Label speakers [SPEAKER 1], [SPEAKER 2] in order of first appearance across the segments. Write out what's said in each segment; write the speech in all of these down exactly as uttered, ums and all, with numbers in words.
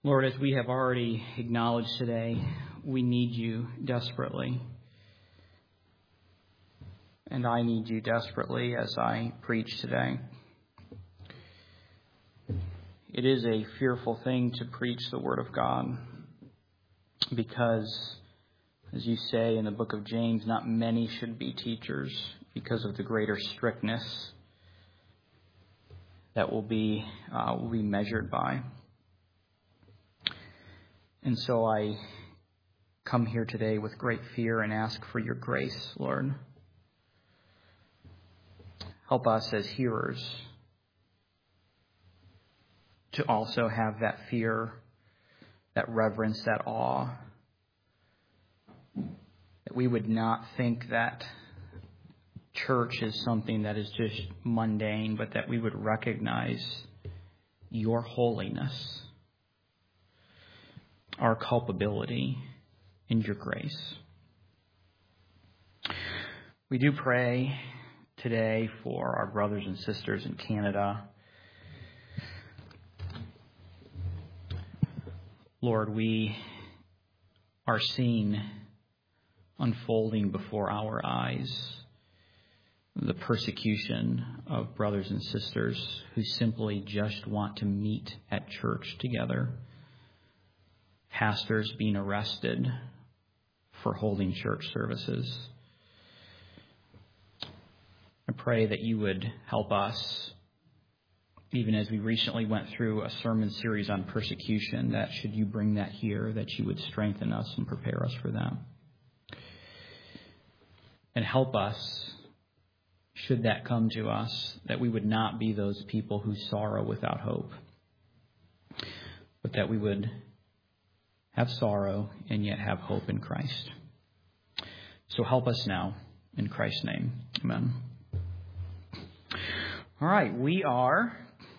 [SPEAKER 1] Lord, as we have already acknowledged today, we need you desperately. And I need you desperately as I preach today. It is a fearful thing to preach the Word of God because, as you say in the book of James, not many should be teachers because of the greater strictness that will be uh, will be measured by. And so I come here today with great fear and ask for your grace, Lord. Help us as hearers to also have that fear, that reverence, that awe, that we would not think that church is something that is just mundane, but that we would recognize your holiness, our culpability, and your grace. We do pray today for our brothers and sisters in Canada. Lord, we are seeing unfolding before our eyes the persecution of brothers and sisters who simply just want to meet at church together. Pastors being arrested for holding church services. I pray that you would help us, even as we recently went through a sermon series on persecution, that should you bring that here, that you would strengthen us and prepare us for that. And help us, should that come to us, that we would not be those people who sorrow without hope, but that we would have sorrow and yet have hope in Christ. So help us now, in Christ's name. Amen. All right, we are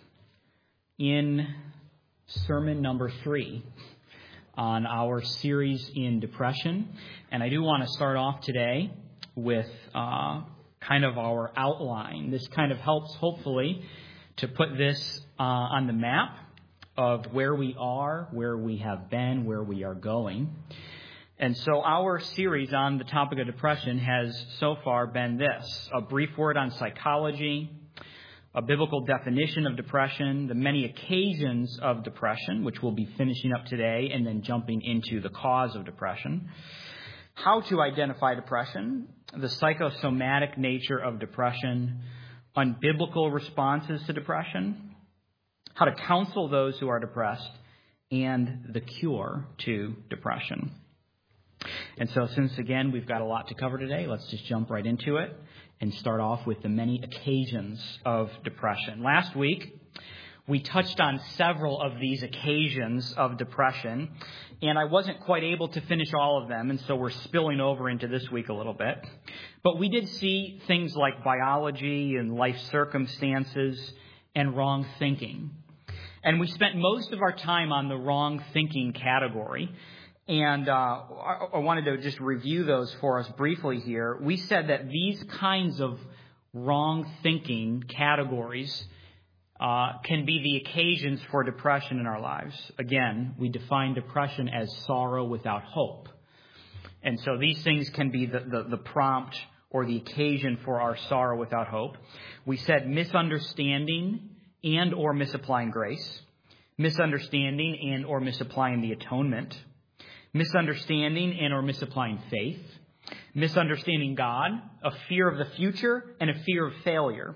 [SPEAKER 1] in sermon number three on our series in depression. And I do want to start off today with uh, kind of our outline. This kind of helps, hopefully, to put this uh, on the map of where we are, where we have been, where we are going. And so our series on the topic of depression has so far been this: a brief word on psychology, a biblical definition of depression, the many occasions of depression, which we'll be finishing up today, and then jumping into the cause of depression, how to identify depression, the psychosomatic nature of depression, unbiblical responses to depression, how to counsel those who are depressed, and the cure to depression. And so since, again, we've got a lot to cover today, let's just jump right into it and start off with the many occasions of depression. Last week, we touched on several of these occasions of depression, and I wasn't quite able to finish all of them, and so we're spilling over into this week a little bit. But we did see things like biology and life circumstances and wrong thinking. And we spent most of our time on the wrong thinking category. And uh, I, I wanted to just review those for us briefly here. We said that these kinds of wrong thinking categories uh, can be the occasions for depression in our lives. Again, we define depression as sorrow without hope. And so these things can be the, the, the prompt or the occasion for our sorrow without hope. We said misunderstanding and or misapplying grace, misunderstanding and or misapplying the atonement, misunderstanding and or misapplying faith, misunderstanding God, a fear of the future, and a fear of failure.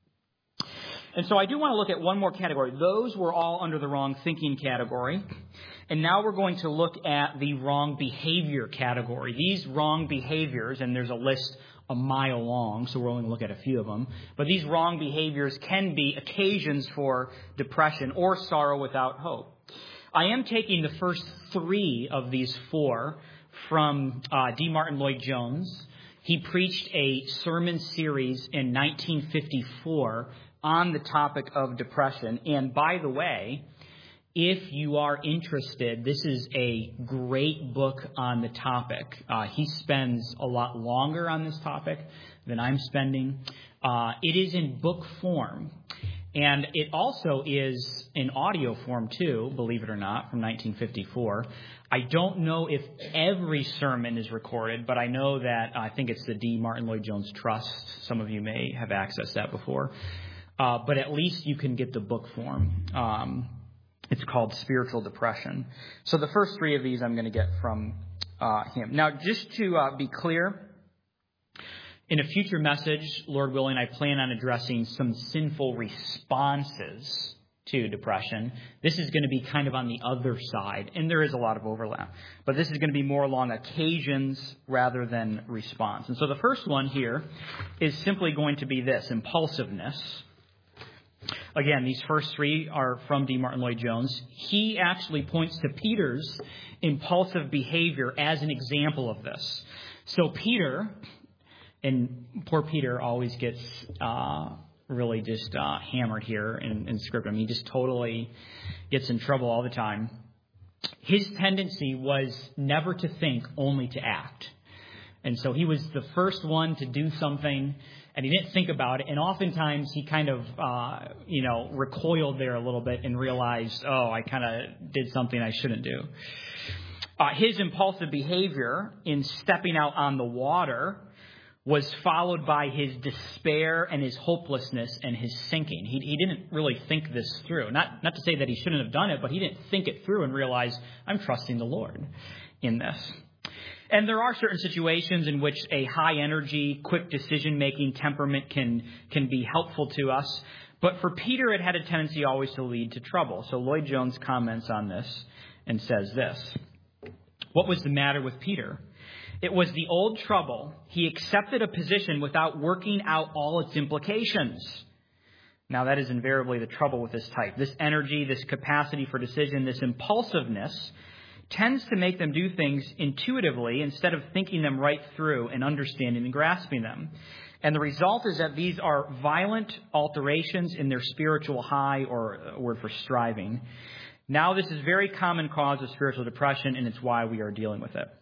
[SPEAKER 1] And so I do want to look at one more category. Those were all under the wrong thinking category. And now we're going to look at the wrong behavior category. These wrong behaviors, and there's a list a mile long, so we're only going to look at a few of them. But these wrong behaviors can be occasions for depression or sorrow without hope. I am taking the first three of these four from uh, D. Martin Lloyd-Jones. He preached a sermon series in nineteen fifty-four on the topic of depression. And by the way, if you are interested, this is a great book on the topic. Uh, he spends a lot longer on this topic than I'm spending. Uh, it is in book form. And it also is in audio form, too, believe it or not, from nineteen fifty-four. I don't know if every sermon is recorded, but I know that uh, I think it's the D. Martin Lloyd-Jones Trust. Some of you may have accessed that before. Uh, but at least you can get the book form. Um, it's called Spiritual Depression. So the first three of these I'm going to get from uh, him. Now, just to uh, be clear, in a future message, Lord willing, I plan on addressing some sinful responses to depression. This is going to be kind of on the other side, and there is a lot of overlap. But this is going to be more along occasions rather than response. And so the first one here is simply going to be this, impulsiveness. Again, these first three are from D. Martin Lloyd-Jones. He actually points to Peter's impulsive behavior as an example of this. So Peter... And poor Peter always gets uh, really just uh, hammered here in, in Scripture. I mean, he just totally gets in trouble all the time. His tendency was never to think, only to act. And so he was the first one to do something, and he didn't think about it. And oftentimes he kind of, uh, you know, recoiled there a little bit and realized, oh, I kind of did something I shouldn't do. Uh, his impulsive behavior in stepping out on the water was followed by his despair and his hopelessness and his sinking. He, he didn't really think this through. Not, not to say that he shouldn't have done it, but he didn't think it through and realize, I'm trusting the Lord in this. And there are certain situations in which a high energy, quick decision-making temperament can, can be helpful to us. But for Peter, it had a tendency always to lead to trouble. So Lloyd-Jones comments on this and says this. What was the matter with Peter? It was the old trouble. He accepted a position without working out all its implications. Now, that is invariably the trouble with this type. This energy, this capacity for decision, this impulsiveness tends to make them do things intuitively instead of thinking them right through and understanding and grasping them. And the result is that these are violent alterations in their spiritual high, or a word for striving. Now, this is a very common cause of spiritual depression, and it's why we are dealing with it.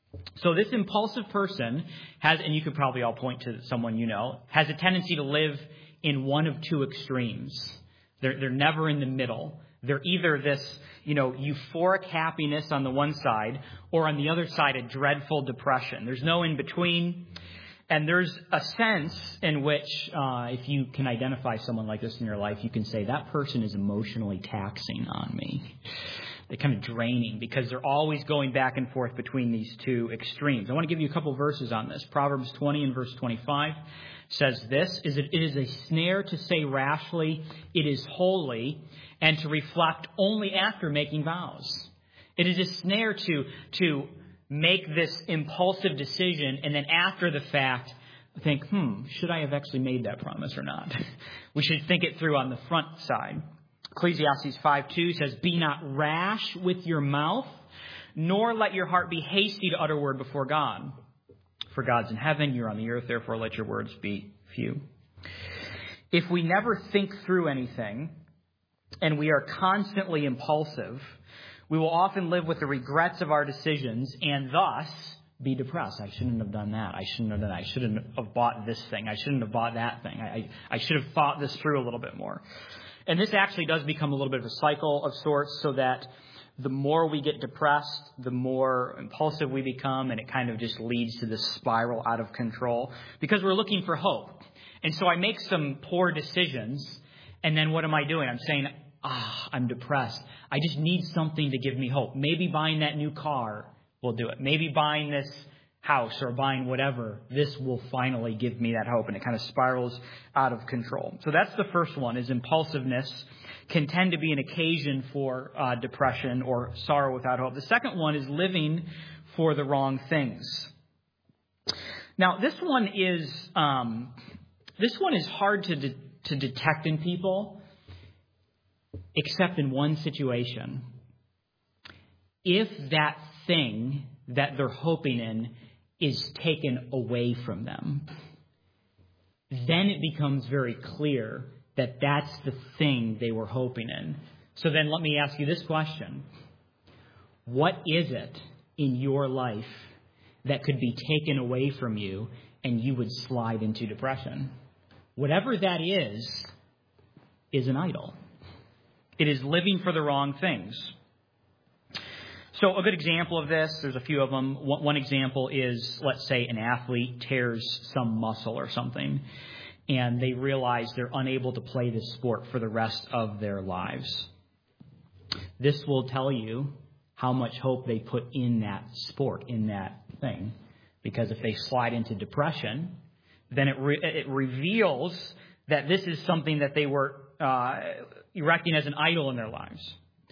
[SPEAKER 1] So this impulsive person has, and you could probably all point to someone you know, has a tendency to live in one of two extremes. They're, they're never in the middle. They're either this, you know, euphoric happiness on the one side, or on the other side, a dreadful depression. There's no in between. And there's a sense in which, uh, if you can identify someone like this in your life, you can say, that person is emotionally taxing on me. They're kind of draining because they're always going back and forth between these two extremes. I want to give you a couple verses on this. Proverbs twenty and verse twenty-five says this, is it, it is a snare to say rashly, it is holy, and to reflect only after making vows. It is a snare to, to make this impulsive decision, and then after the fact, think, hmm, should I have actually made that promise or not? We should think it through on the front side. Ecclesiastes five two says, be not rash with your mouth, nor let your heart be hasty to utter word before God. For God's in heaven, you're on the earth, therefore let your words be few. If we never think through anything, and we are constantly impulsive, we will often live with the regrets of our decisions, and thus be depressed. I shouldn't have done that. I shouldn't have done that. I shouldn't have bought this thing. I shouldn't have bought that thing. I, I, I should have thought this through a little bit more. And this actually does become a little bit of a cycle of sorts, so that the more we get depressed, the more impulsive we become, and it kind of just leads to this spiral out of control because we're looking for hope. And so I make some poor decisions, and then what am I doing? I'm saying, ah, I'm depressed. I just need something to give me hope. Maybe buying that new car will do it. Maybe buying this house or buying whatever, this will finally give me that hope. And it kind of spirals out of control. So that's the first one, is impulsiveness can tend to be an occasion for uh, depression or sorrow without hope. The second one is living for the wrong things. Now, this one is um, this one is hard to de- to detect in people, except in one situation. If that thing that they're hoping in is taken away from them, then it becomes very clear that that's the thing they were hoping in. So then let me ask you this question. What is it in your life that could be taken away from you and you would slide into depression? Whatever that is, is an idol. It is living for the wrong things. So a good example of this, there's a few of them. One example is, let's say an athlete tears some muscle or something, and they realize they're unable to play this sport for the rest of their lives. This will tell you how much hope they put in that sport, in that thing. Because if they slide into depression, then it re- it reveals that this is something that they were uh, erecting as an idol in their lives.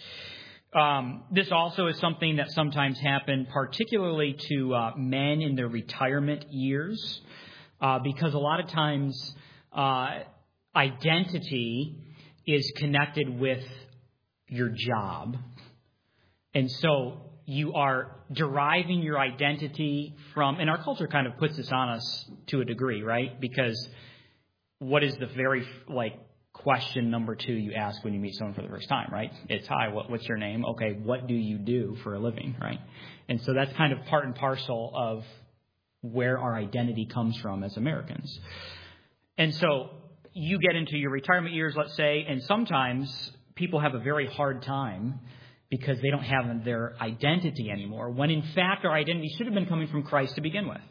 [SPEAKER 1] Um, this also is something that sometimes happens, particularly to uh, men in their retirement years, uh, because a lot of times uh, identity is connected with your job. And so you are deriving your identity from, and our culture kind of puts this on us to a degree, right? Because what is the very, like, question number two you ask when you meet someone for the first time, right? It's, hi, what, what's your name? Okay, what do you do for a living, right? And so that's kind of part and parcel of where our identity comes from as Americans. And so you get into your retirement years, let's say, and sometimes people have a very hard time because they don't have their identity anymore, when in fact our identity should have been coming from Christ to begin with.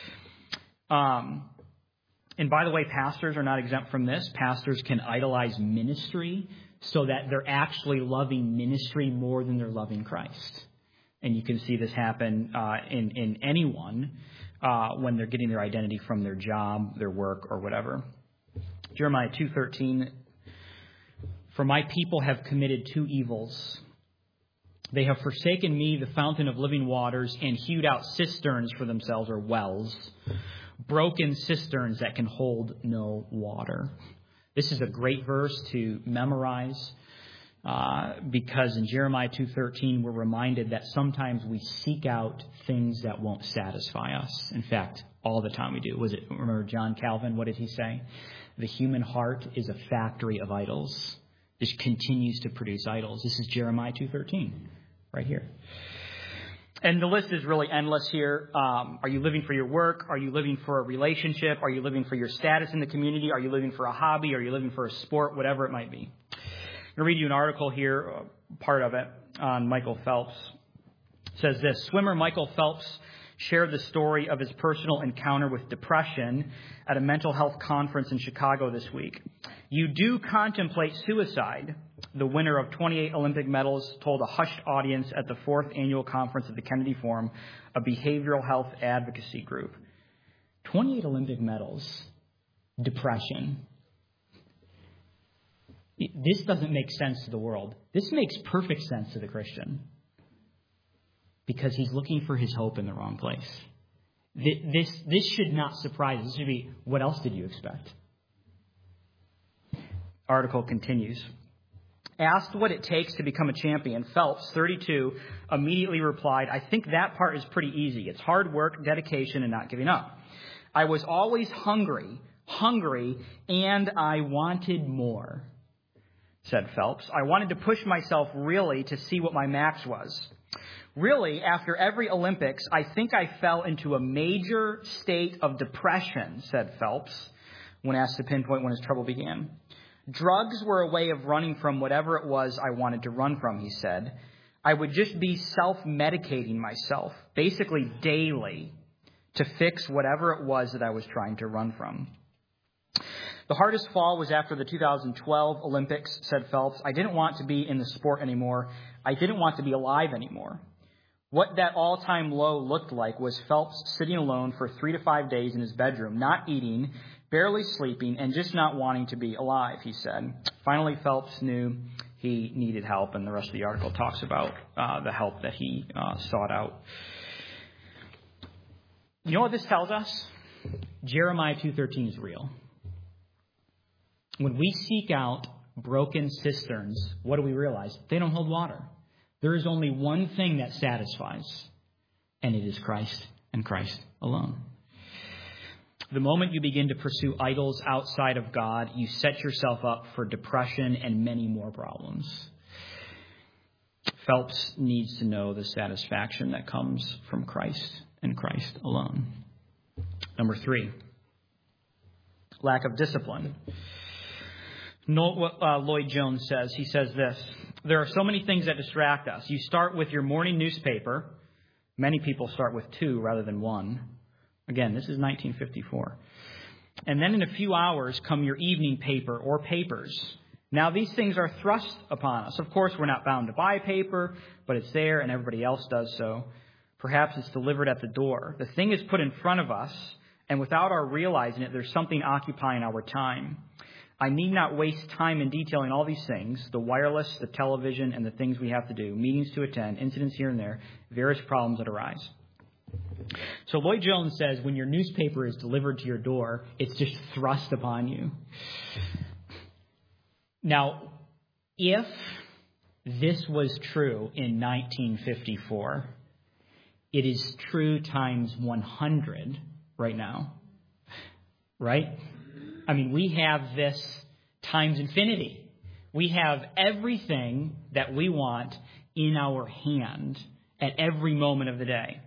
[SPEAKER 1] Um, and by the way, pastors are not exempt from this. Pastors can idolize ministry so that they're actually loving ministry more than they're loving Christ. And you can see this happen uh, in, in anyone uh, when they're getting their identity from their job, their work, or whatever. Jeremiah two thirteen, for my people have committed two evils. They have forsaken me, the fountain of living waters, and hewed out cisterns for themselves, or wells, broken cisterns that can hold no water. This is a great verse to memorize uh, because in Jeremiah two thirteen, we're reminded that sometimes we seek out things that won't satisfy us. In fact, all the time we do. Was it, remember John Calvin, what did he say? The human heart is a factory of idols. This continues to produce idols. This is Jeremiah two thirteen, right here. And the list is really endless here. Um, are you living for your work? Are you living for a relationship? Are you living for your status in the community? Are you living for a hobby? Are you living for a sport? Whatever it might be. I'm going to read you an article here, uh, part of it, on Michael Phelps. It says this: swimmer Michael Phelps shared the story of his personal encounter with depression at a mental health conference in Chicago this week. You do contemplate suicide, the winner of twenty-eight Olympic medals told a hushed audience at the fourth annual conference of the Kennedy Forum, a behavioral health advocacy group. twenty-eight Olympic medals, depression. This doesn't make sense to the world. This makes perfect sense to the Christian because he's looking for his hope in the wrong place. This, this should not surprise us. This should be, what else did you expect? Article continues. Asked what it takes to become a champion, Phelps, thirty-two, immediately replied, I think that part is pretty easy. It's hard work, dedication, and not giving up. I was always hungry, hungry, and I wanted more, said Phelps. I wanted to push myself really to see what my max was. Really, after every Olympics, I think I fell into a major state of depression, said Phelps, when asked to pinpoint when his trouble began. Drugs were a way of running from whatever it was I wanted to run from, he said. I would just be self-medicating myself, basically daily, to fix whatever it was that I was trying to run from. The hardest fall was after the two thousand twelve Olympics, said Phelps. I didn't want to be in the sport anymore. I didn't want to be alive anymore. What that all-time low looked like was Phelps sitting alone for three to five days in his bedroom, not eating, barely sleeping, and just not wanting to be alive, he said. Finally, Phelps knew he needed help, and the rest of the article talks about uh, the help that he uh, sought out. You know what this tells us? Jeremiah two thirteen is real. When we seek out broken cisterns, what do we realize? They don't hold water. There is only one thing that satisfies, and it is Christ and Christ alone. The moment you begin to pursue idols outside of God, you set yourself up for depression and many more problems. Phelps needs to know the satisfaction that comes from Christ and Christ alone. Number three, lack of discipline. Note what uh, Lloyd Jones says. He says this: there are so many things that distract us. You start with your morning newspaper. Many people start with two rather than one. Again, this is nineteen fifty-four. And then in a few hours come your evening paper or papers. Now these things are thrust upon us. Of course, we're not bound to buy paper, but it's there and everybody else does so. Perhaps it's delivered at the door. The thing is put in front of us, and without our realizing it, there's something occupying our time. I need not waste time in detailing all these things, the wireless, the television, and the things we have to do, meetings to attend, incidents here and there, various problems that arise. So Lloyd Jones says when your newspaper is delivered to your door, it's just thrust upon you. Now, if this was true in nineteen fifty-four, it is true times one hundred right now. Right? I mean, we have this times infinity. We have everything that we want in our hand at every moment of the day.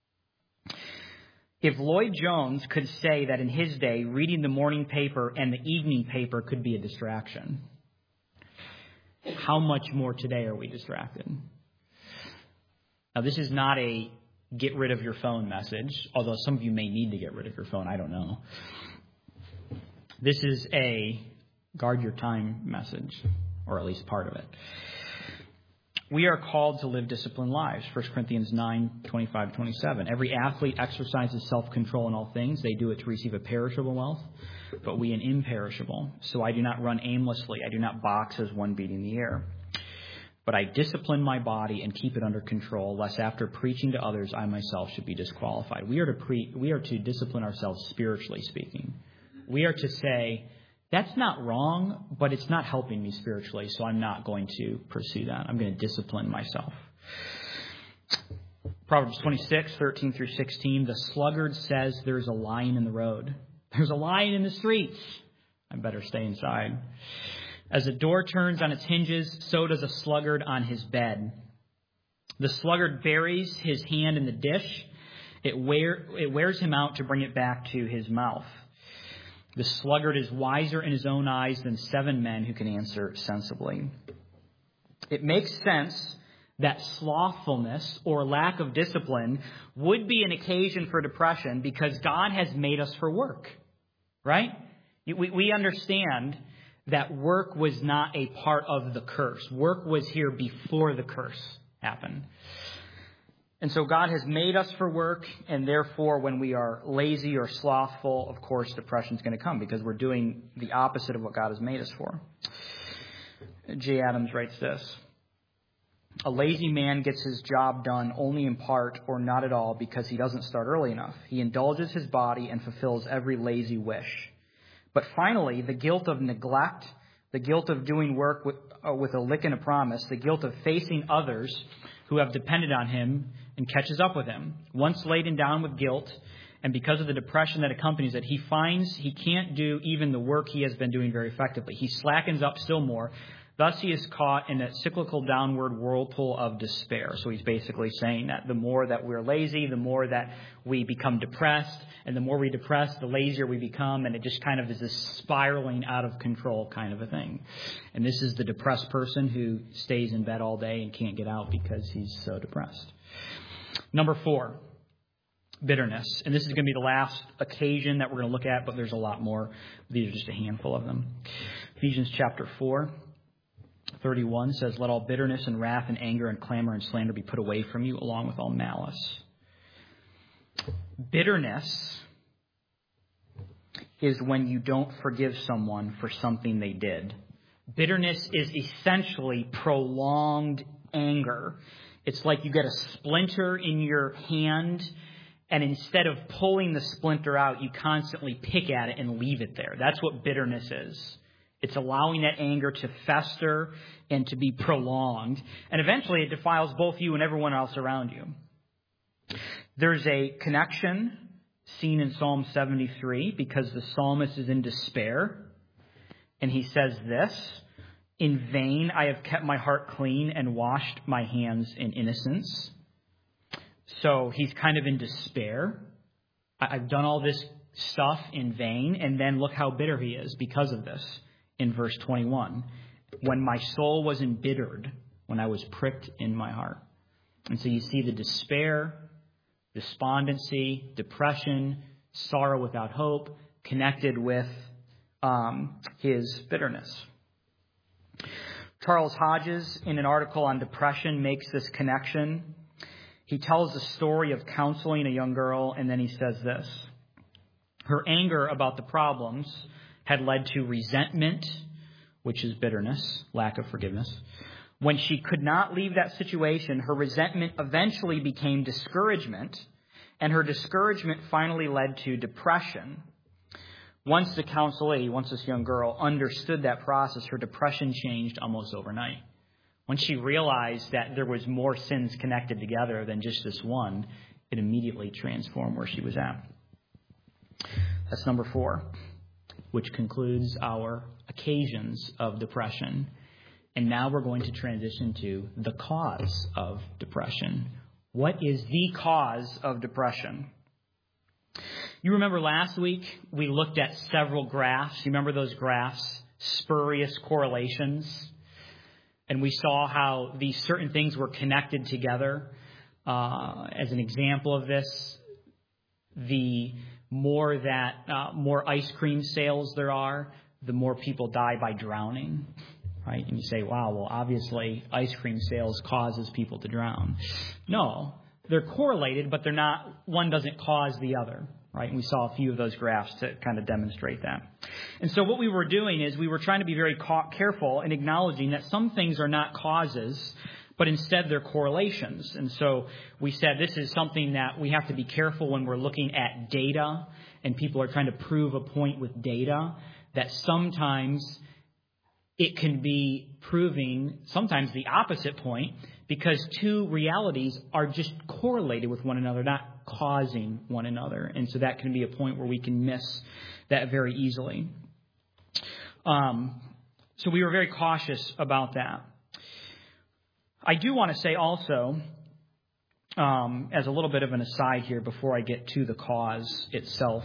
[SPEAKER 1] If Lloyd Jones could say that in his day, reading the morning paper and the evening paper could be a distraction, how much more today are we distracted? Now, this is not a get rid of your phone message, although some of you may need to get rid of your phone. I don't know. This is a guard your time message, or at least part of it. We are called to live disciplined lives. First Corinthians nine, twenty-five, twenty-seven. Every athlete exercises self-control in all things. They do it to receive a perishable wealth, but we an imperishable. So I do not run aimlessly. I do not box as one beating the air. But I discipline my body and keep it under control, lest after preaching to others, I myself should be disqualified. We are to pre- we are to discipline ourselves spiritually speaking. We are to say, that's not wrong, but it's not helping me spiritually, so I'm not going to pursue that. I'm going to discipline myself. Proverbs twenty-six, thirteen through sixteen, the sluggard says there's a lion in the road. There's a lion in the streets. I better stay inside. As a door turns on its hinges, so does a sluggard on his bed. The sluggard buries his hand in the dish. It, wear, it wears him out to bring it back to his mouth. The sluggard is wiser in his own eyes than seven men who can answer sensibly. It makes sense that slothfulness or lack of discipline would be an occasion for depression because God has made us for work, right? We, we understand that work was not a part of the curse. Work was here before the curse happened. And so God has made us for work, and therefore when we are lazy or slothful, of course, depression is going to come because we're doing the opposite of what God has made us for. Jay Adams writes this: a lazy man gets his job done only in part or not at all because he doesn't start early enough. He indulges his body and fulfills every lazy wish. But finally, the guilt of neglect, the guilt of doing work with, uh, with a lick and a promise, the guilt of facing others who have depended on him and catches up with him. Once laden down with guilt, and because of the depression that accompanies it, he finds he can't do even the work he has been doing very effectively. He slackens up still more. Thus, he is caught in that cyclical downward whirlpool of despair. So he's basically saying that the more that we're lazy, the more that we become depressed, and the more we depress, the lazier we become, and it just kind of is this spiraling out of control kind of a thing. And this is the depressed person who stays in bed all day and can't get out because he's so depressed. Number four, bitterness. And this is going to be the last occasion that we're going to look at, but there's a lot more. These are just a handful of them. Ephesians chapter four. thirty-one says, let all bitterness and wrath and anger and clamor and slander be put away from you, along with all malice. Bitterness is when you don't forgive someone for something they did. Bitterness is essentially prolonged anger. It's like you get a splinter in your hand, and instead of pulling the splinter out, you constantly pick at it and leave it there. That's what bitterness is. It's allowing that anger to fester and to be prolonged. And eventually it defiles both you and everyone else around you. There's a connection seen in Psalm seventy-three because the psalmist is in despair. And he says this: in vain I have kept my heart clean and washed my hands in innocence. So he's kind of in despair. I've done all this stuff in vain. And then look how bitter he is because of this. in verse twenty-one. When my soul was embittered, when I was pricked in my heart. And so you see the despair, despondency, depression, sorrow without hope, connected with um, his bitterness. Charles Hodges, in an article on depression, makes this connection. He tells the story of counseling a young girl, and then he says this. Her anger about the problems had led to resentment, which is bitterness, lack of forgiveness. When she could not leave that situation, her resentment eventually became discouragement, and her discouragement finally led to depression. Once the counselee, once this young girl understood that process, her depression changed almost overnight. Once she realized that there was more sins connected together than just this one, it immediately transformed where she was at. That's number four, which concludes our occasions of depression. And now we're going to transition to the cause of depression. What is the cause of depression? You remember last week we looked at several graphs. You remember those graphs? Spurious correlations. And we saw how these certain things were connected together. Uh, as an example of this, the more that uh, more ice cream sales there are, the more people die by drowning. Right? And you say, wow, well, obviously ice cream sales causes people to drown. No, they're correlated, but they're not, one doesn't cause the other. Right? And we saw a few of those graphs to kind of demonstrate that. And so what we were doing is we were trying to be very ca- careful in acknowledging that some things are not causes, but instead they're correlations. And so we said this is something that we have to be careful when we're looking at data and people are trying to prove a point with data, that sometimes it can be proving sometimes the opposite point because two realities are just correlated with one another, not causing one another. And so that can be a point where we can miss that very easily. Um, so we were very cautious about that. I do want to say also, um, as a little bit of an aside here before I get to the cause itself,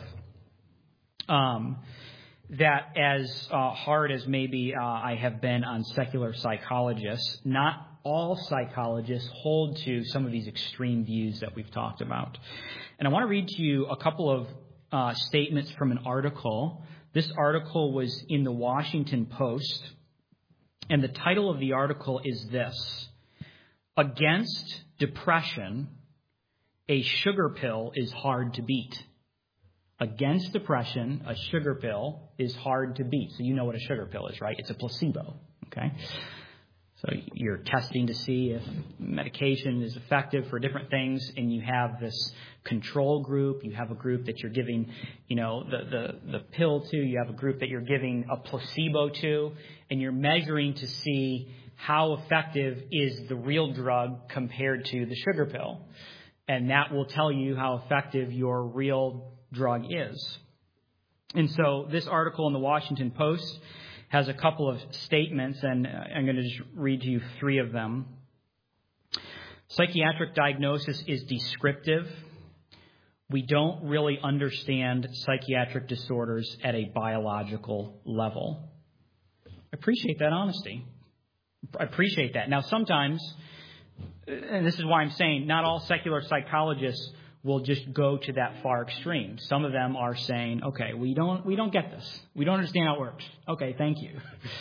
[SPEAKER 1] um, that as uh, hard as maybe uh, I have been on secular psychologists, not all psychologists hold to some of these extreme views that we've talked about. And I want to read to you a couple of uh, statements from an article. This article was in the Washington Post, and the title of the article is this: Against Depression, a sugar pill is hard to beat. Against depression, a sugar pill is hard to beat. So you know what a sugar pill is, right? It's a placebo, okay? So you're testing to see if medication is effective for different things, and you have this control group. You have a group that you're giving, you know, the, the, the pill to. You have a group that you're giving a placebo to, and you're measuring to see how effective is the real drug compared to the sugar pill. And that will tell you how effective your real drug is. And so this article in the Washington Post has a couple of statements, and I'm going to just read to you three of them. Psychiatric diagnosis is descriptive. We don't really understand psychiatric disorders at a biological level. I appreciate that honesty. I appreciate that. Now, sometimes, and this is why I'm saying not all secular psychologists will just go to that far extreme. Some of them are saying, okay, we don't we don't get this. We don't understand how it works. Okay, thank you.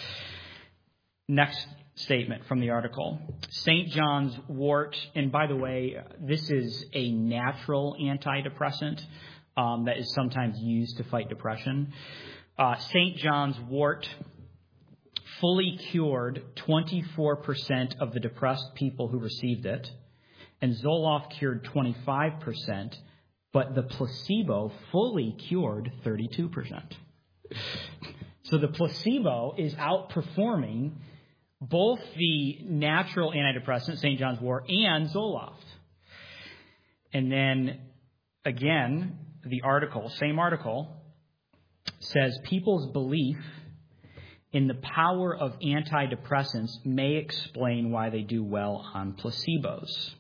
[SPEAKER 1] Next statement from the article. Saint John's wort, and by the way, this is a natural antidepressant um, that is sometimes used to fight depression. Uh, Saint John's wort fully cured twenty-four percent of the depressed people who received it. And Zoloft cured twenty-five percent, but the placebo fully cured thirty-two percent. So the placebo is outperforming both the natural antidepressant, Saint John's wort, and Zoloft. And then, again, the article, same article, says people's belief in the power of antidepressants may explain why they do well on placebos.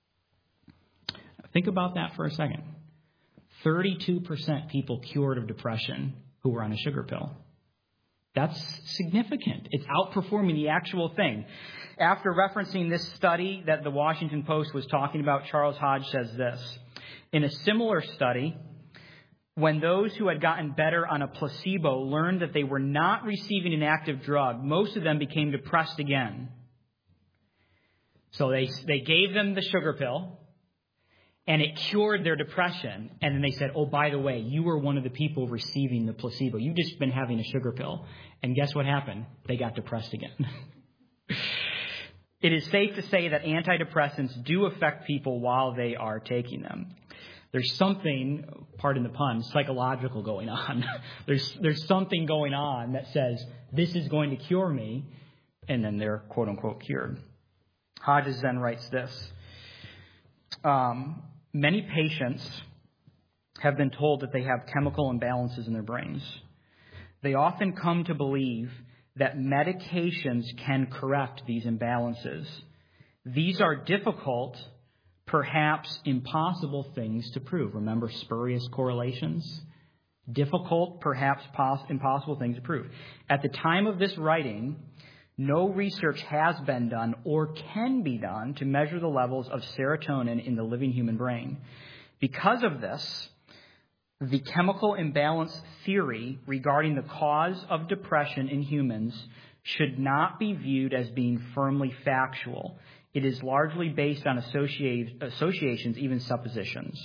[SPEAKER 1] Think about that for a second. thirty-two percent people cured of depression who were on a sugar pill. That's significant. It's outperforming the actual thing. After referencing this study that the Washington Post was talking about, Charles Hodge says this. In a similar study, when those who had gotten better on a placebo learned that they were not receiving an active drug, most of them became depressed again. So they they gave them the sugar pill, and it cured their depression. And then they said, oh, by the way, you were one of the people receiving the placebo. You've just been having a sugar pill. And guess what happened? They got depressed again. It is safe to say that antidepressants do affect people while they are taking them. There's something, pardon the pun, psychological going on. there's there's something going on that says, this is going to cure me, and then they're quote-unquote cured. Hodges then writes this. Um, many patients have been told that they have chemical imbalances in their brains. They often come to believe that medications can correct these imbalances. These are difficult, perhaps impossible things to prove. Remember spurious correlations? Difficult, perhaps pos- impossible things to prove. At the time of this writing, no research has been done or can be done to measure the levels of serotonin in the living human brain. Because of this, the chemical imbalance theory regarding the cause of depression in humans should not be viewed as being firmly factual. It is largely based on associate, associations, even suppositions.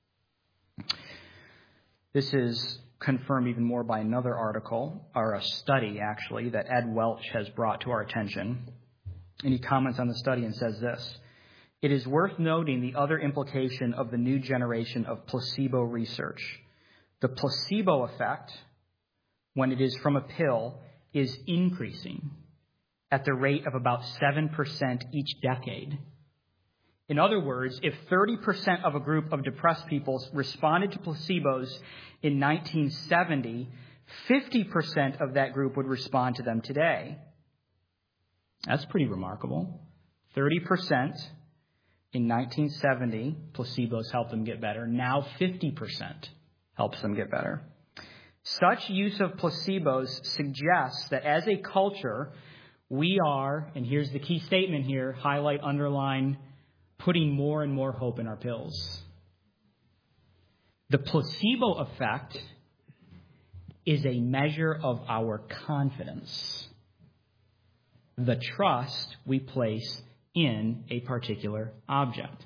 [SPEAKER 1] This is confirmed even more by another article, or a study, actually, that Ed Welch has brought to our attention. And he comments on the study and says this. It is worth noting the other implication of the new generation of placebo research. The placebo effect, when it is from a pill, is increasing at the rate of about seven percent each decade. In other words, if thirty percent of a group of depressed people responded to placebos in nineteen seventy, fifty percent of that group would respond to them today. That's pretty remarkable. thirty percent in nineteen seventy, placebos helped them get better. Now fifty percent helps them get better. Such use of placebos suggests that as a culture, we are, and here's the key statement here, highlight, underline, putting more and more hope in our pills. The placebo effect is a measure of our confidence, the trust we place in a particular object.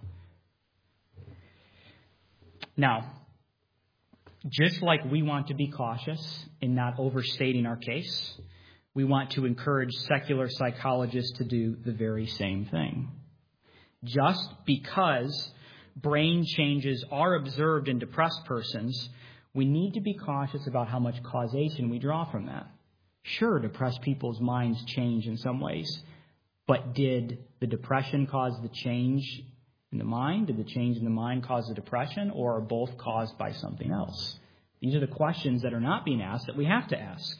[SPEAKER 1] Now, just like we want to be cautious in not overstating our case, we want to encourage secular psychologists to do the very same thing. Just because brain changes are observed in depressed persons, we need to be cautious about how much causation we draw from that. Sure, depressed people's minds change in some ways, but did the depression cause the change in the mind? Did the change in the mind cause the depression, or are both caused by something else? These are the questions that are not being asked that we have to ask.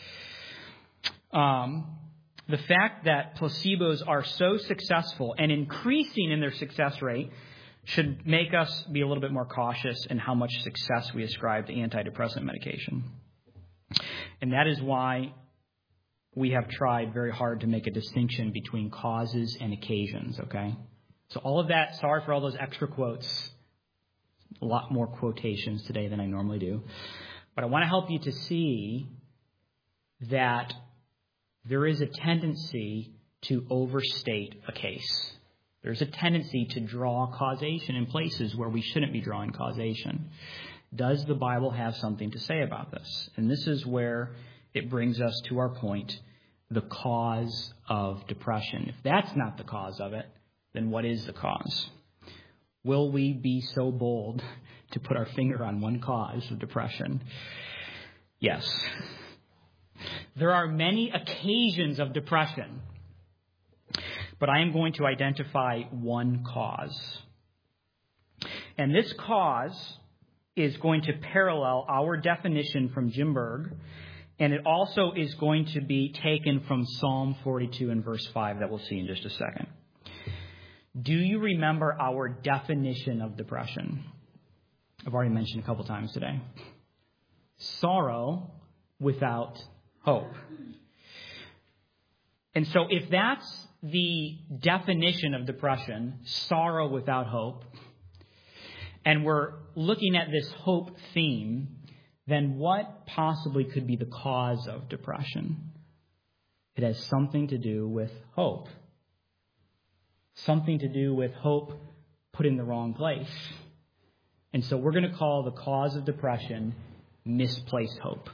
[SPEAKER 1] Um, the fact that placebos are so successful and increasing in their success rate should make us be a little bit more cautious in how much success we ascribe to antidepressant medication. And that is why we have tried very hard to make a distinction between causes and occasions, okay? So all of that, sorry for all those extra quotes. A lot more quotations today than I normally do. But I want to help you to see that there is a tendency to overstate a case. There's a tendency to draw causation in places where we shouldn't be drawing causation. Does the Bible have something to say about this? And this is where it brings us to our point, the cause of depression. If that's not the cause of it, then what is the cause? Will we be so bold to put our finger on one cause of depression? Yes. There are many occasions of depression, but I am going to identify one cause. And this cause is going to parallel our definition from Jim Berg, and it also is going to be taken from Psalm forty-two and verse five that we'll see in just a second. Do you remember our definition of depression? I've already mentioned a couple times today. Sorrow without hope. And so if that's the definition of depression, sorrow without hope, and we're looking at this hope theme, then what possibly could be the cause of depression? It has something to do with hope. Something to do with hope put in the wrong place. And so we're going to call the cause of depression misplaced hope.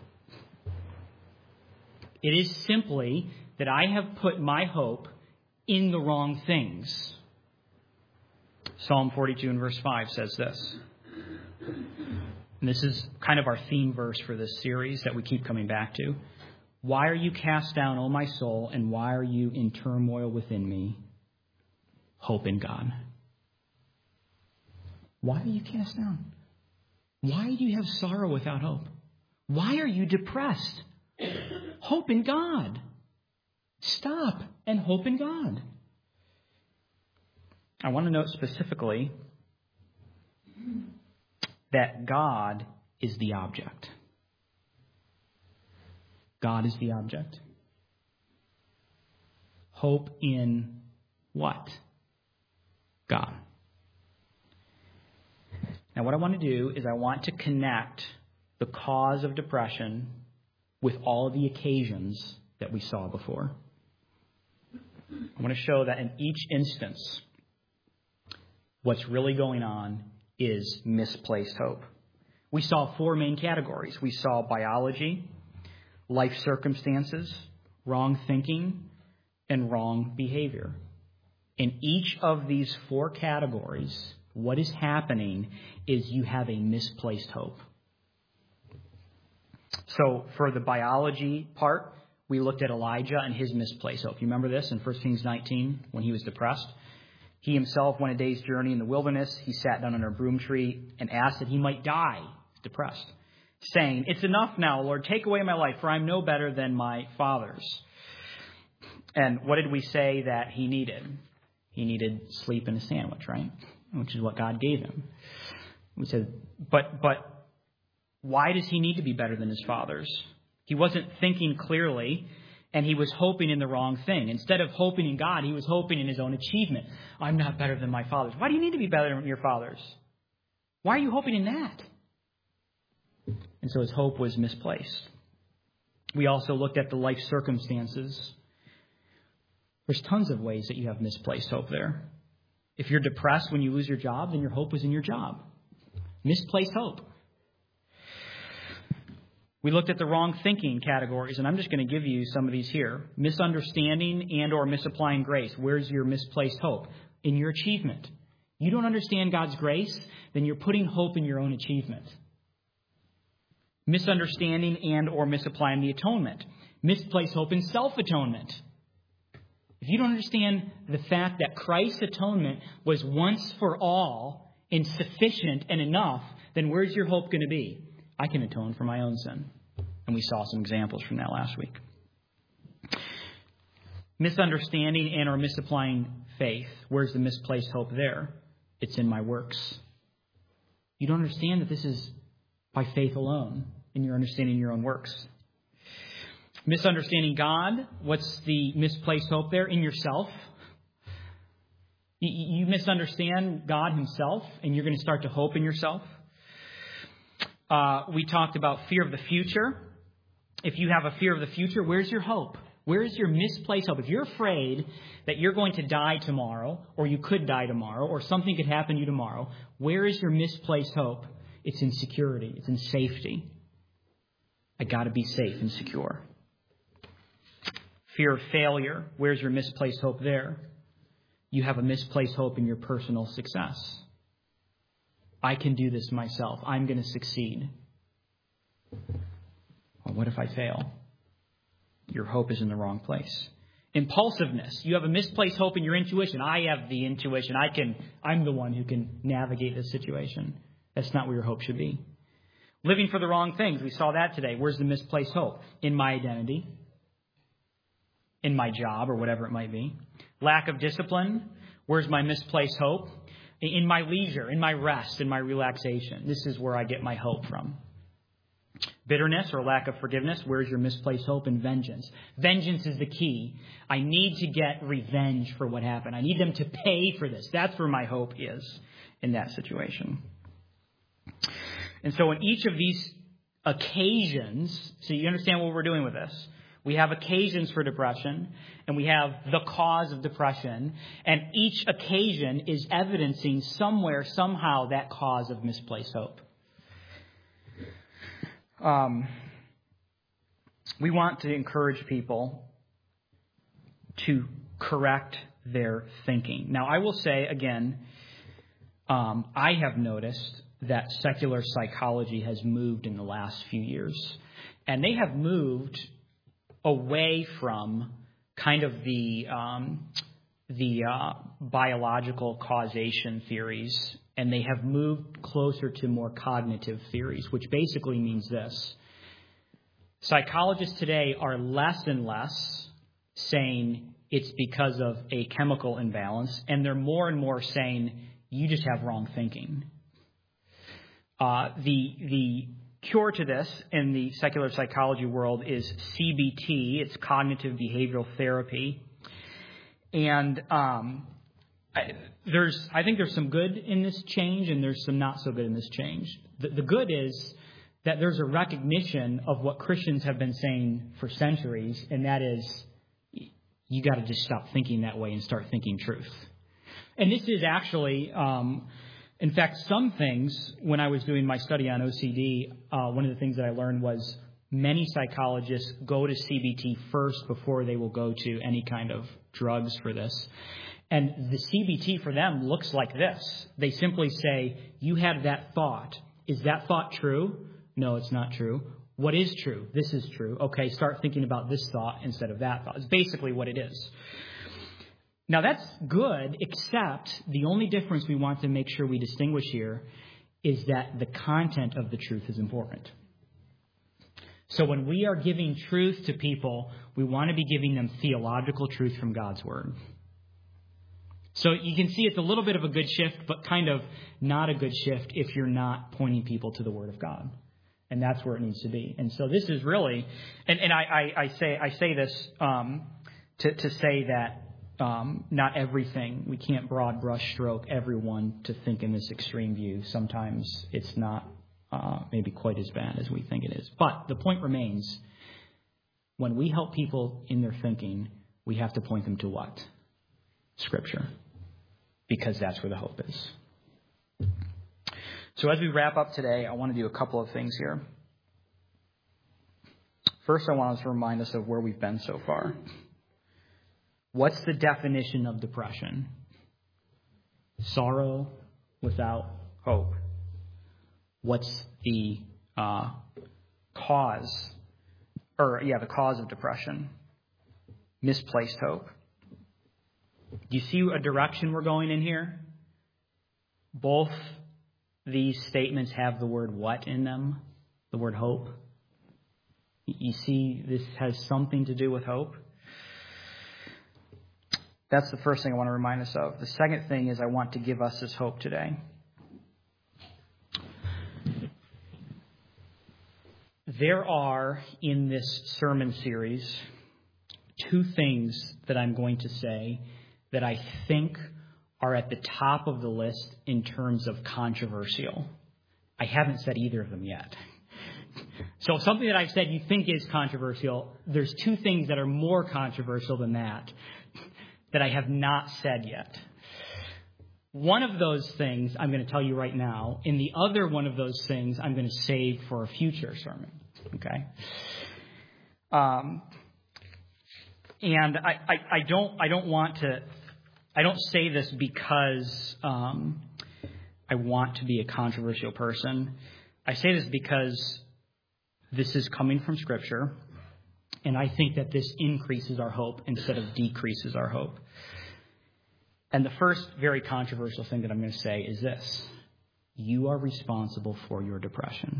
[SPEAKER 1] It is simply that I have put my hope in the wrong things. Psalm forty-two and verse five says this. And this is kind of our theme verse for this series that we keep coming back to. Why are you cast down, O my soul, and why are you in turmoil within me? Hope in God. Why are you cast down? Why do you have sorrow without hope? Why are you depressed? Hope in God. Stop and hope in God. I want to note specifically that God is the object. God is the object. Hope in what? God. Now, what I want to do is I want to connect the cause of depression with all of the occasions that we saw before. I want to show that in each instance, what's really going on is misplaced hope. We saw four main categories. We saw biology, life circumstances, wrong thinking, and wrong behavior. In each of these four categories, what is happening is you have a misplaced hope. So for the biology part, we looked at Elijah and his misplaced hope. You remember this in First Kings nineteen when he was depressed? He himself went a day's journey in the wilderness. He sat down under a broom tree and asked that he might die. He's depressed, saying, "It's enough now, Lord. Take away my life, for I'm no better than my fathers." And what did we say that he needed? He needed sleep and a sandwich, right? Which is what God gave him. We said, but but why does he need to be better than his fathers? He wasn't thinking clearly, and he was hoping in the wrong thing. Instead of hoping in God, he was hoping in his own achievement. I'm not better than my fathers. Why do you need to be better than your fathers? Why are you hoping in that? And so his hope was misplaced. We also looked at the life circumstances. There's tons of ways that you have misplaced hope there. If you're depressed when you lose your job, then your hope was in your job. Misplaced hope. We looked at the wrong thinking categories, and I'm just going to give you some of these here. Misunderstanding and or misapplying grace. Where's your misplaced hope? In your achievement. You don't understand God's grace, then you're putting hope in your own achievement. Misunderstanding and or misapplying the atonement. Misplaced hope in self-atonement. If you don't understand the fact that Christ's atonement was once for all and sufficient and enough, then where's your hope going to be? I can atone for my own sin. And we saw some examples from that last week. Misunderstanding and or misapplying faith. Where's the misplaced hope there? It's in my works. You don't understand that this is by faith alone, and you're understanding your own works. Misunderstanding God. What's the misplaced hope there? In yourself. You misunderstand God himself, and you're going to start to hope in yourself. Uh, we talked about fear of the future. If you have a fear of the future, where's your hope? Where is your misplaced hope? If you're afraid that you're going to die tomorrow, or you could die tomorrow, or something could happen to you tomorrow, where is your misplaced hope? It's in security. It's in safety. I got to be safe and secure. Fear of failure. Where's your misplaced hope there? You have a misplaced hope in your personal success. I can do this myself. I'm going to succeed. Well, what if I fail? Your hope is in the wrong place. Impulsiveness. You have a misplaced hope in your intuition. I have the intuition. I can, I'm the one who can navigate this situation. That's not where your hope should be. Living for the wrong things. We saw that today. Where's the misplaced hope? In my identity. In my job or whatever it might be. Lack of discipline. Where's my misplaced hope? In my leisure, in my rest, in my relaxation. This is where I get my hope from. bitterness or lack of forgiveness, where's your misplaced hope? And vengeance. Vengeance is the key. I need to get revenge for what happened. I need them to pay for this. That's where my hope is in that situation. And so in each of these occasions, so you understand what we're doing with this. We have occasions for depression, and we have the cause of depression, and each occasion is evidencing somewhere, somehow, that cause of misplaced hope. Um, we want to encourage people to correct their thinking. Now, I will say, again, um, I have noticed that secular psychology has moved in the last few years, and they have moved away from kind of the um, the uh, biological causation theories, and they have moved closer to more cognitive theories, which basically means this. Psychologists today are less and less saying it's because of a chemical imbalance, and they're more and more saying you just have wrong thinking. Uh, the the cure to this in the secular psychology world is C B T. It's cognitive behavioral therapy. And um, I, there's, I think there's some good in this change, and there's some not so good in this change. The, the good is that there's a recognition of what Christians have been saying for centuries, and that is you got to just stop thinking that way and start thinking truth. And this is actually... Um, In fact, some things, when I was doing my study on O C D, uh, one of the things that I learned was many psychologists go to C B T first before they will go to any kind of drugs for this. And the C B T for them looks like this. They simply say, you had that thought. Is that thought true? No, it's not true. What is true? This is true. Okay, start thinking about this thought instead of that thought. It's basically what it is. Now, that's good, except the only difference we want to make sure we distinguish here is that the content of the truth is important. So when we are giving truth to people, we want to be giving them theological truth from God's Word. So you can see it's a little bit of a good shift, but kind of not a good shift if you're not pointing people to the Word of God. And that's where it needs to be. And so this is really, and, and I, I, I say I say this um, to, to say that Um, not everything. We can't broad brush stroke everyone to think in this extreme view. Sometimes it's not uh, maybe quite as bad as we think it is. But the point remains, when we help people in their thinking, we have to point them to what? Scripture. Because that's where the hope is. So as we wrap up today, I want to do a couple of things here. First, I want us to remind us of where we've been so far. What's the definition of depression? Sorrow without hope. What's the uh, cause? Or, yeah, the cause of depression? Misplaced hope. Do you see a direction we're going in here? Both these statements have the word what in them? The word hope. You see, this has something to do with hope. That's the first thing I want to remind us of. The second thing is I want to give us this hope today. There are, in this sermon series, two things that I'm going to say that I think are at the top of the list in terms of controversial. I haven't said either of them yet. So something that I've said you think is controversial, there's two things that are more controversial than that. That I have not said yet. One of those things I'm going to tell you right now, and the other one of those things I'm going to save for a future sermon. Okay? Um, and I, I, I don't I don't want to I don't say this because um, I want to be a controversial person. I say this because this is coming from Scripture. And I think that this increases our hope instead of decreases our hope. And the first very controversial thing that I'm going to say is this. You are responsible for your depression.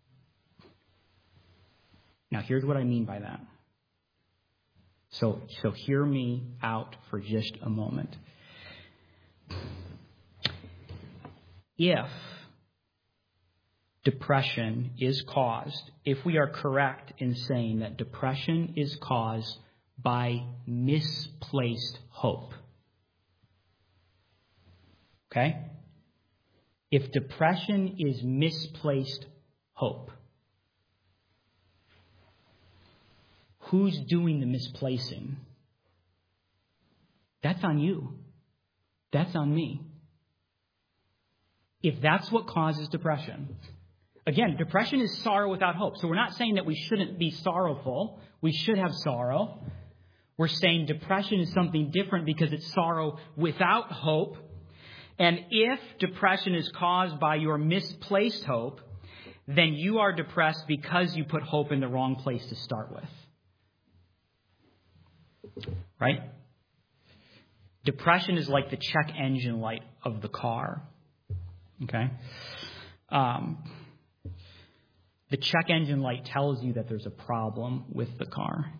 [SPEAKER 1] Now, here's what I mean by that. So, so hear me out for just a moment. If depression is caused, if we are correct in saying that depression is caused by misplaced hope. Okay? If depression is misplaced hope, who's doing the misplacing? That's on you. That's on me. If that's what causes depression. Again, depression is sorrow without hope. So we're not saying that we shouldn't be sorrowful. We should have sorrow. We're saying depression is something different because it's sorrow without hope. And if depression is caused by your misplaced hope, then you are depressed because you put hope in the wrong place to start with. Right? Depression is like the check engine light of the car. Okay? Um, the check engine light tells you that there's a problem with the car.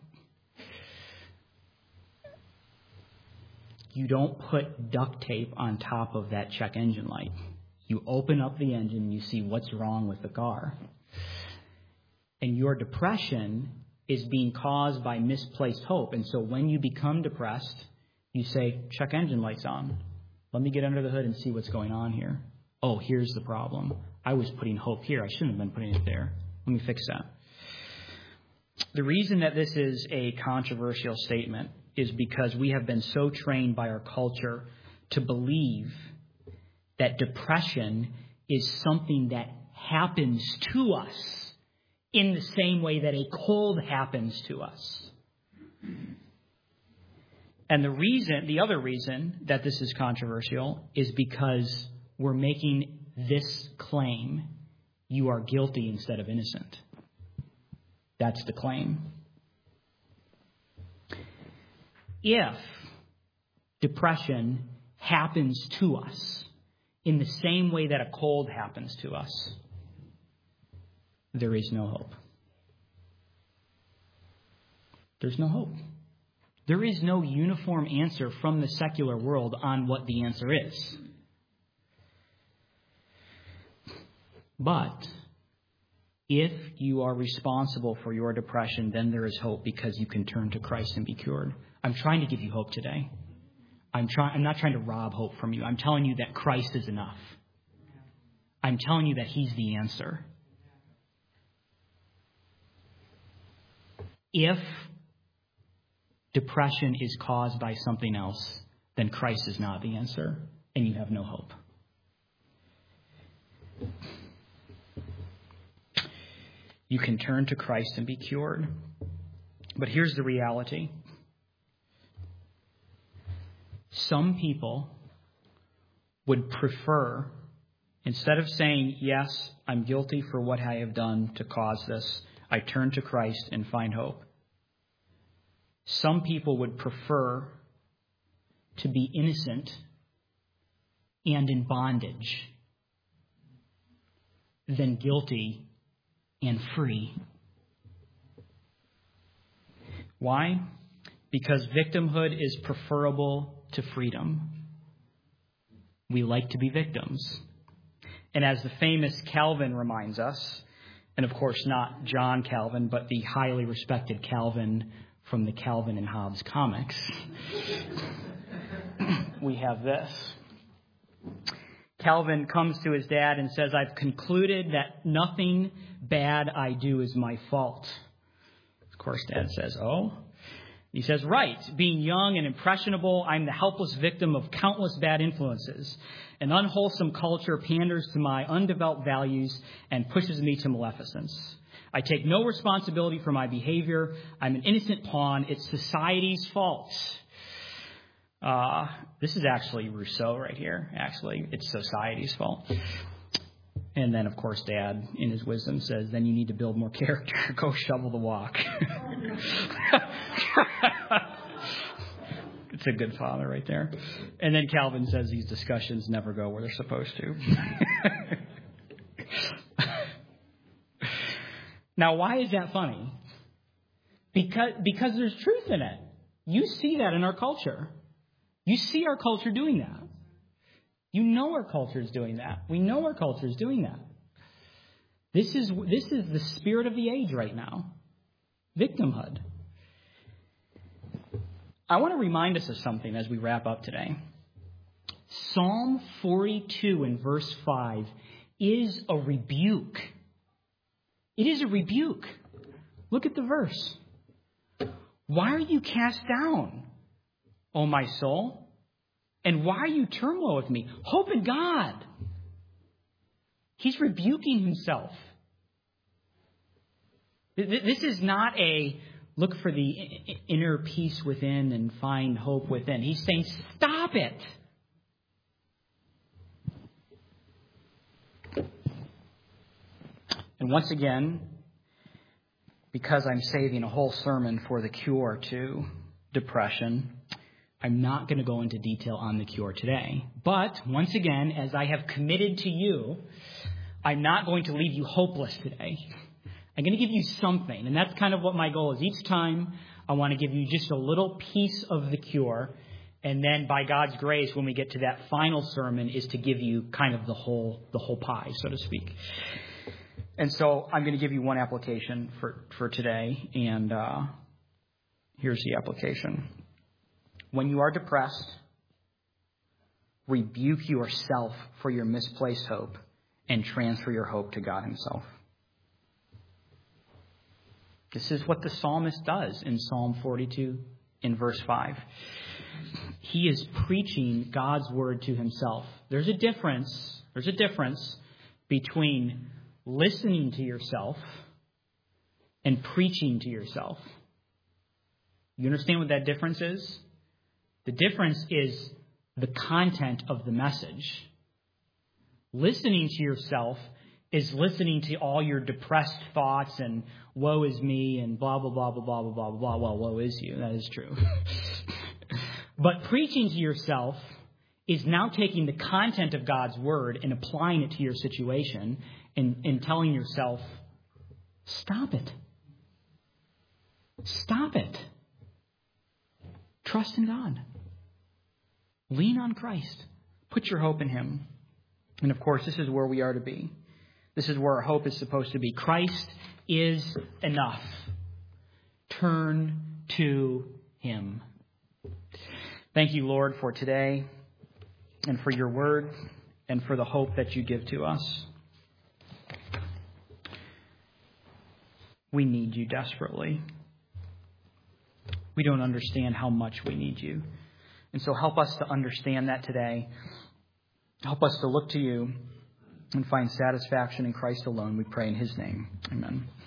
[SPEAKER 1] You don't put duct tape on top of that check engine light. You open up the engine and you see what's wrong with the car. And your depression is being caused by misplaced hope. And so when you become depressed, you say, check engine light's on. Let me get under the hood and see what's going on here. Oh, here's the problem. I was putting hope here. I shouldn't have been putting it there. Let me fix that. The reason that this is a controversial statement is because we have been so trained by our culture to believe that depression is something that happens to us in the same way that a cold happens to us. And the reason, the other reason that this is controversial is because we're making this claim: you are guilty instead of innocent. That's the claim. If depression happens to us in the same way that a cold happens to us, there is no hope. There's no hope. There is no uniform answer from the secular world on what the answer is. But if you are responsible for your depression, then there is hope because you can turn to Christ and be cured. I'm trying to give you hope today. I'm trying. I'm not trying to rob hope from you. I'm telling you that Christ is enough. I'm telling you that He's the answer. If depression is caused by something else, then Christ is not the answer, and you have no hope. You can turn to Christ and be cured. But here's the reality. Some people would prefer, instead of saying, yes, I'm guilty for what I have done to cause this, I turn to Christ and find hope. Some people would prefer to be innocent and in bondage than guilty and free. Why? Because victimhood is preferable to freedom. We like to be victims. And as the famous Calvin reminds us, and of course not John Calvin, but the highly respected Calvin from the Calvin and Hobbes comics, we have this. Calvin comes to his dad and says, I've concluded that nothing bad I do is my fault. Of course, Dad says, oh. He says, right, being young and impressionable, I'm the helpless victim of countless bad influences. An unwholesome culture panders to my undeveloped values and pushes me to maleficence. I take no responsibility for my behavior. I'm an innocent pawn. It's society's fault. Uh, this is actually Rousseau right here. Actually, it's society's fault. And then, of course, Dad, in his wisdom, says, then you need to build more character. Go shovel the walk. It's a good father right there. And then Calvin says these discussions never go where they're supposed to. Now, why is that funny? Because, because there's truth in it. You see that in our culture. You see our culture doing that. You know our culture is doing that. We know our culture is doing that. This is, this is the spirit of the age right now. Victimhood. I want to remind us of something as we wrap up today. Psalm forty-two in verse five is a rebuke. It is a rebuke. Look at the verse. Why are you cast down, O my soul? And why are you turmoil with me? Hope in God. He's rebuking himself. This is not a look for the inner peace within and find hope within. He's saying, stop it. And once again, because I'm saving a whole sermon for the cure to depression, I'm not going to go into detail on the cure today. But once again, as I have committed to you, I'm not going to leave you hopeless today. I'm going to give you something. And that's kind of what my goal is. Each time, I want to give you just a little piece of the cure. And then by God's grace, when we get to that final sermon, is to give you kind of the whole, the whole pie, so to speak. And so I'm going to give you one application for, for today. And uh, here's the application. When you are depressed, rebuke yourself for your misplaced hope and transfer your hope to God himself. This is what the psalmist does in Psalm forty-two in verse five. He is preaching God's word to himself. There's a difference. There's a difference between listening to yourself and preaching to yourself. You understand what that difference is? The difference is the content of the message. Listening to yourself is listening to all your depressed thoughts and woe is me and blah, blah, blah, blah, blah, blah, blah, blah. Well, woe is you. That is true. But preaching to yourself is now taking the content of God's word and applying it to your situation and, and telling yourself, stop it. Stop it. Trust in God. Lean on Christ. Put your hope in him. And of course, this is where we are to be. This is where our hope is supposed to be. Christ is enough. Turn to him. Thank you, Lord, for today and for your word and for the hope that you give to us. We need you desperately. We don't understand how much we need you. And so help us to understand that today. Help us to look to you and find satisfaction in Christ alone. We pray in his name. Amen.